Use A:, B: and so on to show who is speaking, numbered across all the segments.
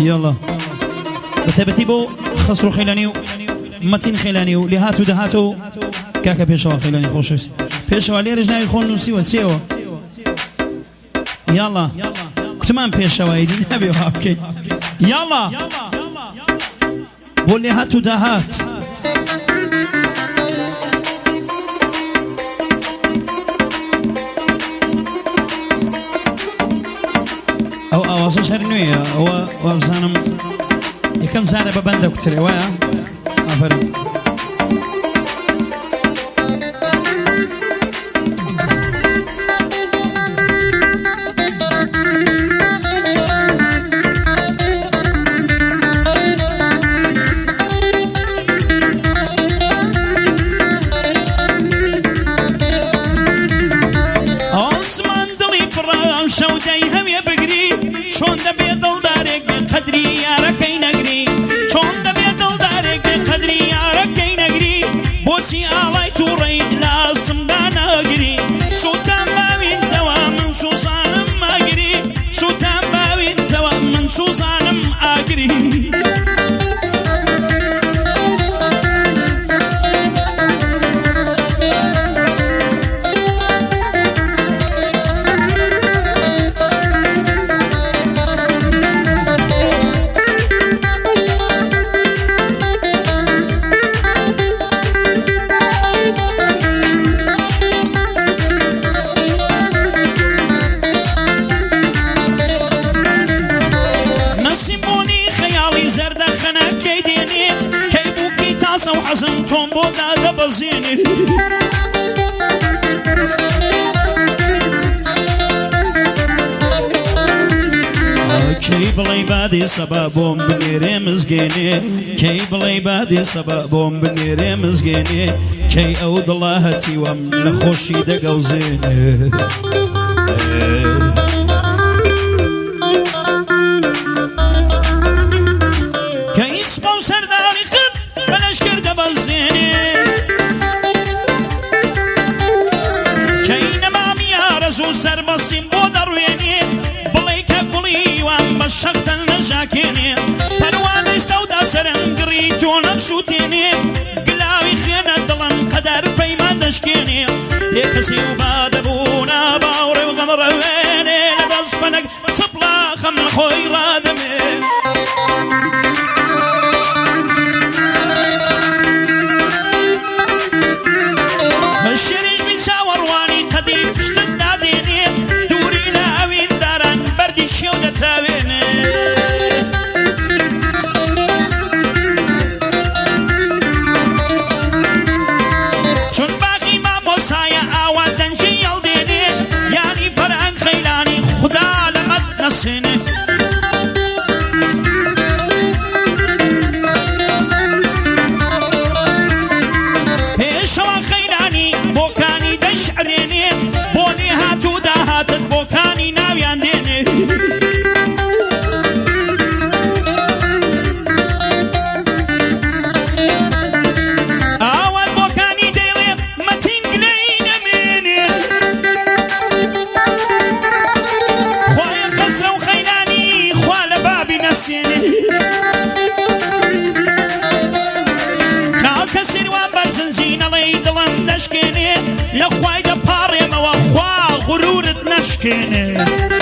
A: يلا بتبتي بو خسروا خيلاني متين خيلاني لهاتو دهاتو كاكا بيشوا خيلاني خوشوس بيشوا لي رجناي خون سيوا سيوا يلا كتمان بيشوا ايدي نبي وهابكي يلا بو لهاتو دهات او شهر نوية او وابزانم يكم سنة ببنده كتري ويا افرم
B: عثمان دلي برام شودي هم يبقري شون دبي دل دارك بقدري ياركي نقري شون دبي دل دارك بقدري ياركي نقري بوسي آلاي توريد لازم دانا قري سلطان باوين توا من سوزانم اقري سلطان باوين توا من سوزانم اقري وحزن تومبو دادا بزيني كي بلاي بادي سبابهم بنيري مزقيني كي بلاي بادي سبابهم بنيري مزقيني كي اود الله هتي ومن خوشي دقو زيني كي يتسبو سرداري خد بلاش كرده بزيني كي نمامي رزو سربسين بودرويني بليكا قولي وان بشخت النجاكيني پرواني سودا سرنقري تونم شوتيني قلاوي خيانة دلن قدر بيمان دشكيني يكسي وبادبونا باوري وغمرويني لدس فنك سبلا خمنا خوي رادمي الشريج من شاور واني قديم بشتد داديني دوري لاوين داران بردي شيودة تاويني شون باقي ما موسايا آوان دنجي يلديني يعني فرعن خيلاني خدا لمد نسيني لخواي دا باري ما وخوا غرورة نشكيني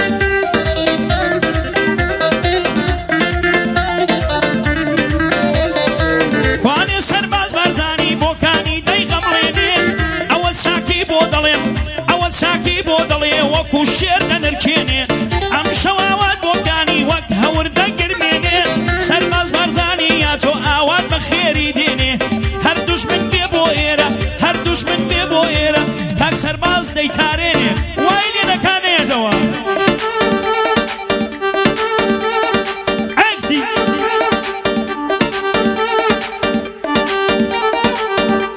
B: خواني سرباز بارزاني بوكاني داي غمريني اول ساكي بودليم اول ساكي بودلي وكو شير نركيني ام شواوات بوكاني وك هور دا قرميني سرباز بارزاني ياتو اوات بخيري ديني هر دشمن بيبو ايرا هر دشمن بيبو ايرا تاك سرباز دي تاريني وايلي دكاني دوا عكتي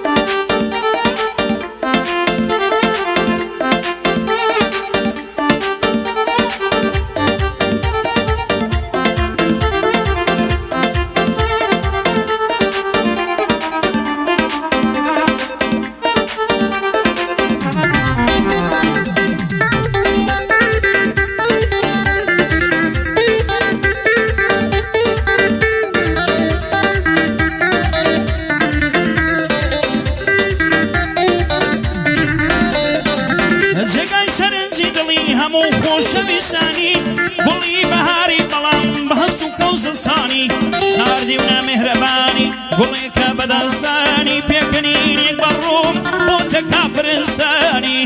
B: هەموو خۆشەویستانی گوڵی بەهاری بەڵام بەهەست و کەوزستانی ساردی و نامێهرەبانی گوڵێکە بەدەستانی پێکەنینێک بەڕووم بۆتە کافرستانی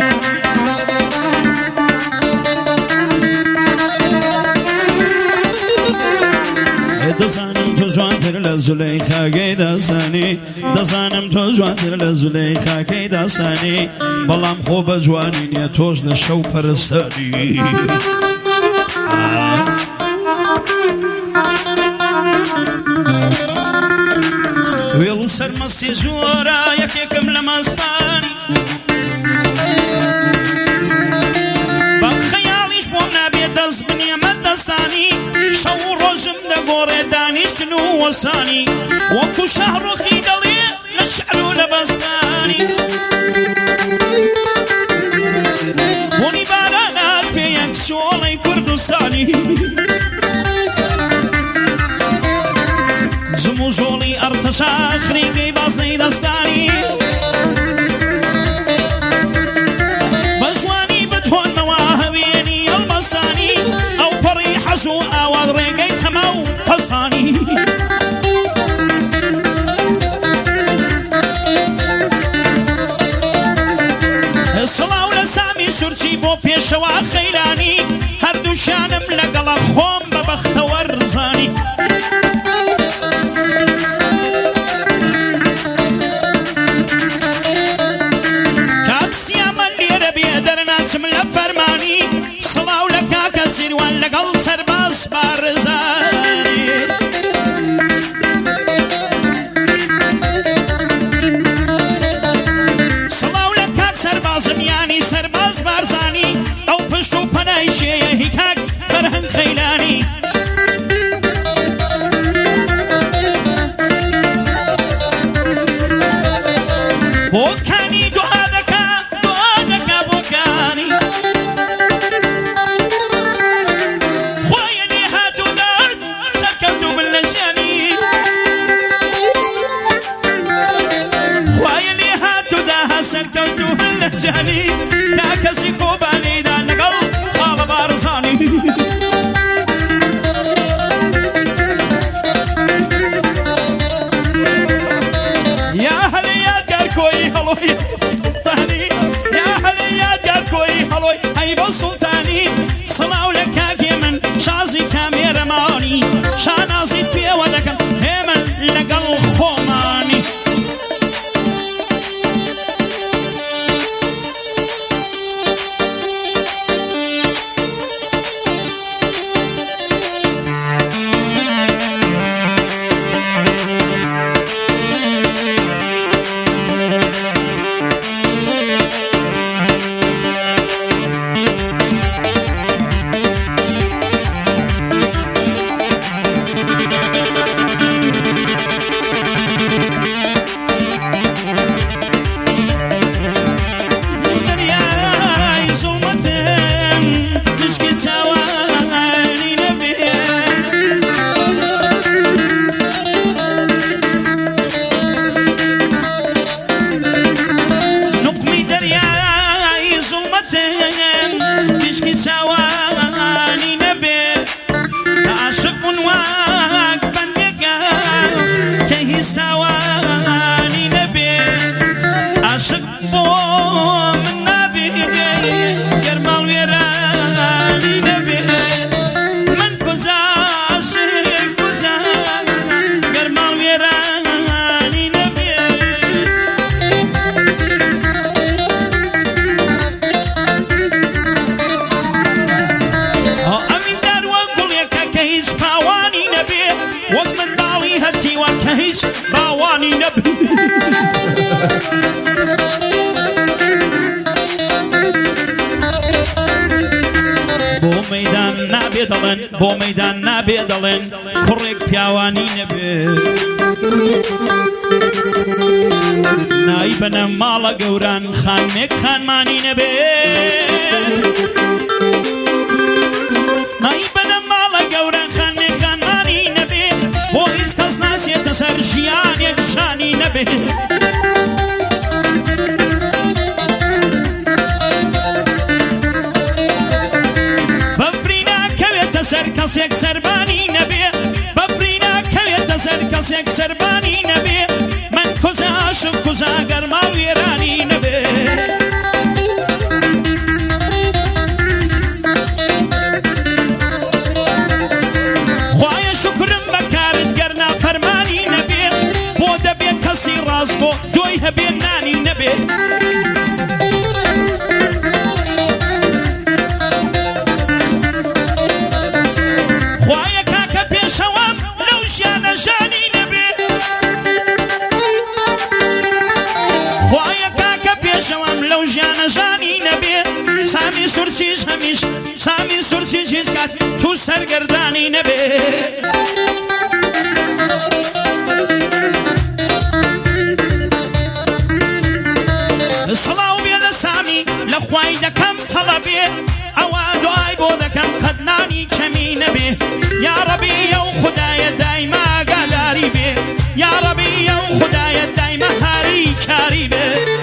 B: دەزانم تۆ جوانتر لە زولەیخاکەی داسانی دەزانم تۆ جوانتر لە زولەیخاکەی داسانی بەڵام خۆ بە جوانی نییە تۆش لە شەو پەرستانی وێڵ و سەرمەستی زۆرە یەکێکم لە مەستانی بە خەیاڵیش بۆم نابێت دەست بنێمە دەستانی شەو و ڕۆژم لەگۆڕێ دانیشتن و وەسانی وەکو شەهڕۆخی دەڵێ لە شعر و لە بەستانی بۆنی بارانات پێ یەک شۆڵەی کوردستانی زم و زۆڵی ئەرتەشا خرینگەی بازنەی دەستانی بە جوانی بتۆنەوە هەوێنی هەڵبەستانی ئەو پەڕی حەز و ئاوات ڕێگەی تەمە و پەستانی سڵاو لە سامی سورچی بۆ پێشەوە خەیرانی هەردووشانم لەگەڵە خۆم بە بەختەوە ڕزانی کاکسیامە لێرە بێ دەرناچم لە فەرمانی سڵاو لە کاکە سیروان لەگەڵ سەرباز بارزانی سڵاو لە کاک سەربازم یانی سەرباز بارزانی ئەو پشت و پەنای شێیە هی کاک فەرهەنگ خەیلانی بۆکانی دوعا دەکا بۆکانی خۆیە لێ هاتوو دەرد سەرکەوتوو من لە ژیانی خۆیە لێ هاتوو داها سەرکەوتوو من لە ژیانی کاکەسی کۆبانەیدا لەگەڵ خاڵە بارزانی یا هەلە یادگار کۆی هەڵۆی سوڵتانی یا هەلە یادگار کۆی هەڵۆی هەیبە سوڵتانی سڵاو لە کاکێ من شازی کامێرەمانی شانازی پێوە دەکەم هێمن لەگەڵ خۆمانی بۆ مەیدان نابێ دەڵێن کوڕێک پیاوانی نەبێ نایی بەنە ماڵە گەوران خانمێک خانمانی نەبێ نایی بەنە ماڵە گەوران خانمێک خانمانی نەبێ بۆ هیچ کەس ناسێتە سەر ژیانێک شانی نەبێ گەرما وێرانی نەبێ خوایە شکرم بەکارت گەر نافەرمانی نەبێ بۆ دەبێت کەسی ڕاستگۆ دۆی هەبێ نانی نەبێ خوایە کاکە پێشەوەم لەو ژیانە ژانی نەبێ خوایە کاکە پێشەوەم لەو ژیانە ژانی نەبێ سامی سورچیش هەمیش سامی سورچیش هیچ کات تو سەرگەردانی نەبێ سڵاو بێ لە سامی لە خوای دەکەم تەڵەبێ ئەوە دوای بۆ دەکەم قەت نانی کەمی نەبێ یا ڕەبی ئەو خودایە دایما ئاگاداری بێ یا ڕەبی ئەو خودایە دایما هاری کاری بێ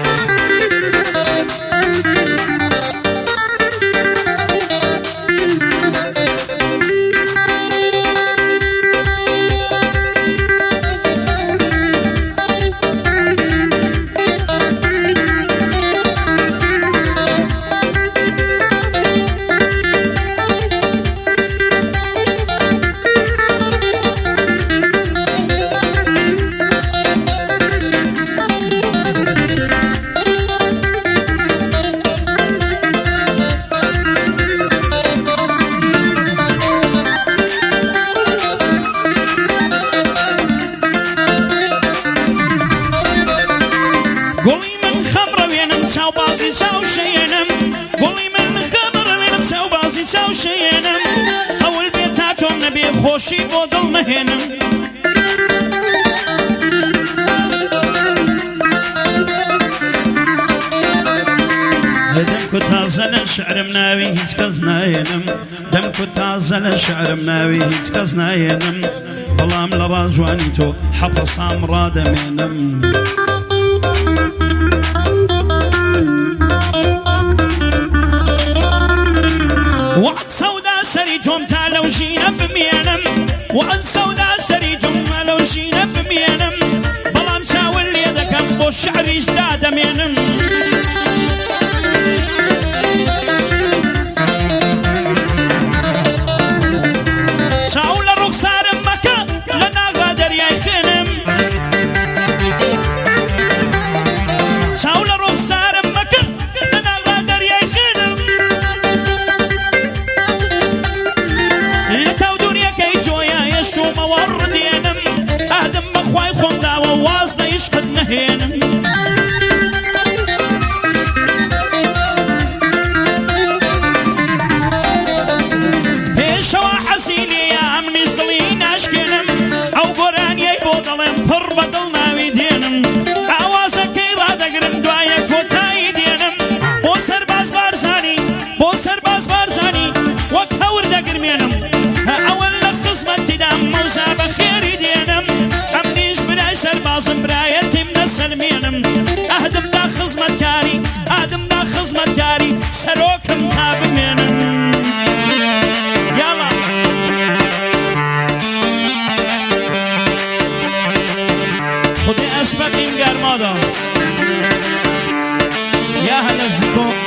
B: هەوڵ بێت تا تۆم نەبێ خۆشی بۆ دڵ مەهێنم دەم کو تازە لە شعرم ناوی هیچ کەس نایێنم دەم کو تازە لە شعرم ناوی هیچ کەس نایێنم بەڵام لە ڕازوانی تۆ حەفە سام ڕادەمێنم وعد سەودا سەری تۆم تا لەو ژینە بمێنم وعد سەودا سەری تۆم تا لەو ژینە بمێنم بەڵام چاوەل لێ دەکەم بۆ شعریش دادەمێنم چاو لە ڕوخسارم مەکە لە ناغا دەریای خوێنم چاو لە ڕوخسارم مەکە لە ناغا دەریای خوێنم لە تاو دونیەکەی تۆیە هێشتومەوە ڕدێنم ئادەم بەخوای خۆم داوە واز لە عیشقت نەهێنم پێشەوە حەسینەیە ئەمنیش دڵی ناشکێنم ئەو گۆرانیەی بۆ دەڵێم پڕ بە دڵ ناوی دێنم ئاوازەکەی ڕادەگرم دوایە کۆتایی دێنم بۆ سەرباز بارزانی بۆ سەرباز بارزانی وەک هەور دەگرمێنم ئەوەن لە خزمەتیدا مەوزا بە خێری دێنم ئەمنیش برای سەربازم برایەتیم نەسەلمێنم ئەهدمدا خزمەتکاری ئادمدا خزمەتکاری سەرۆکم تا بمێنم يلا خدي أسبق إنجار ماذا يا هلا الزكو